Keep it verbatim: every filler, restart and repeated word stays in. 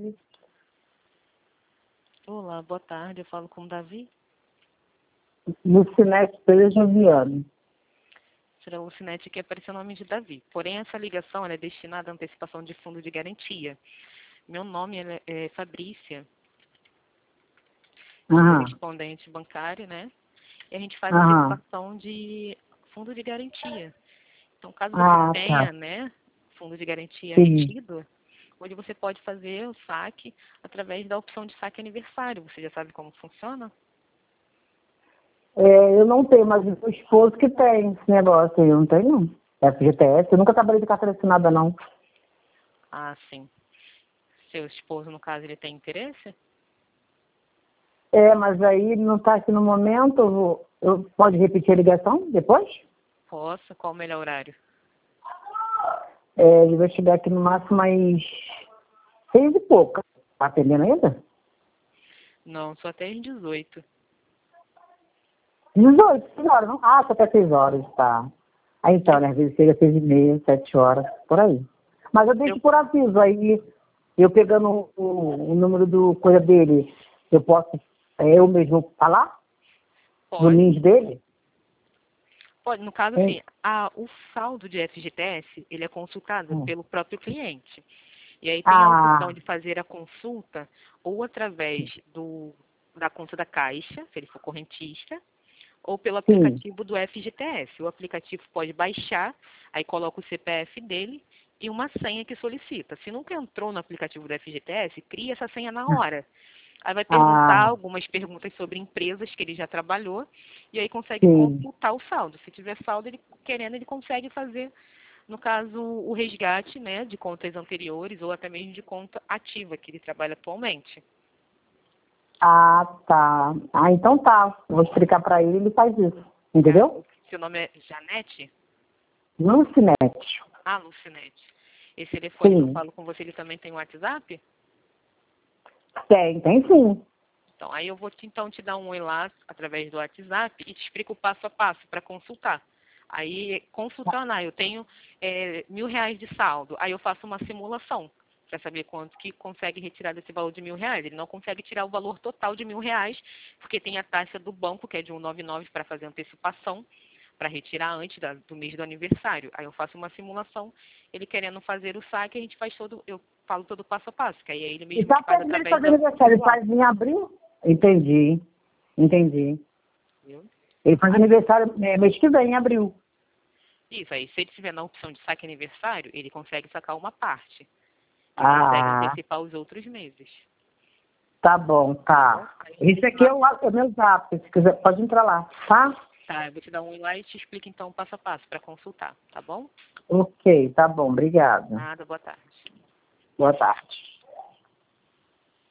tarde. Olá, boa tarde. Eu falo com o Davi. Lucinete Pereira Joviano. Será o Lucinete que apareceu o nome de Davi. Porém, essa ligação ela é destinada à antecipação de fundo de garantia. Meu nome é, é Fabrícia, Aham. correspondente bancário, né? E a gente faz Aham. antecipação de fundo de garantia. Então, caso você Ah, tenha, tá. né, fundo de garantia Sim. retido, onde você pode fazer o saque através da opção de saque aniversário. Você já sabe como funciona? É, eu não tenho, mas o meu esposo que tem esse negócio aí, eu não tenho não. F G T S, eu nunca trabalhei de carteira assinada não. Ah, sim. Seu esposo, no caso, ele tem interesse? É, mas aí ele não está aqui no momento, eu, vou, eu pode repetir a ligação depois? Posso. Qual o melhor horário? É, ele vai chegar aqui no máximo mais seis e pouca. Tá atendendo ainda? Não, só até às dezoito. dezoito, seis horas, não? Ah, só até seis horas, tá. Aí então, né, às vezes chega às seis e meia, sete horas, por aí. Mas eu deixo Eu por aviso, aí eu pegando o, o número do coisa dele, eu posso, é, eu mesmo falar? No pode. NIS dele? Pode. No caso, Hein? assim, a, o saldo de F G T S, ele é consultado Hum. pelo próprio cliente. E aí tem a opção Ah, de fazer a consulta ou através do, da conta da Caixa, se ele for correntista, ou pelo sim. aplicativo do F G T S. O aplicativo pode baixar, aí coloca o C P F dele e uma senha que solicita. Se nunca entrou no aplicativo do F G T S, cria essa senha na hora. Aí vai perguntar Ah, algumas perguntas sobre empresas que ele já trabalhou e aí consegue sim. consultar o saldo. Se tiver saldo, ele querendo, ele consegue fazer, no caso, o resgate, né, de contas anteriores ou até mesmo de conta ativa que ele trabalha atualmente. Ah, tá. Ah, então tá. Eu vou explicar pra ele, ele faz isso. Ah, Entendeu? seu nome é Janete? Lucinete. Ah, Lucinete. Esse telefone que eu Sim. falo com você, ele também tem WhatsApp? Tem, tem sim. Então, aí eu vou te, então te dar um oi lá através do WhatsApp e te explico o passo a passo para consultar. Aí, consultar lá, eu tenho é, mil reais de saldo. Aí eu faço uma simulação para saber quanto que consegue retirar desse valor de mil reais. Ele não consegue tirar o valor total de mil reais, porque tem a taxa do banco, que é de cento e noventa e nove para fazer antecipação, para retirar antes da, do mês do aniversário. Aí eu faço uma simulação, ele querendo fazer o saque, a gente faz todo, eu falo todo o passo a passo, que aí é ele E mesmo tá que faz perto dele através fazer do aniversário, ele celular. faz em abril? Entendi, entendi. Viu? Ele faz Ah, aniversário é, mês que vem, em abril. isso, aí se ele tiver na opção de saque aniversário, ele consegue sacar uma parte e consegue Ah, antecipar os outros meses. tá bom, Tá bom? tá. Aí eu vou Esse te aqui é dar, o, é o meu zap, se quiser, pode entrar lá, tá? tá, eu vou te dar um oi lá e te explico então passo a passo para consultar, tá bom? Ok, tá bom, obrigada. Nada, boa tarde. Boa tarde.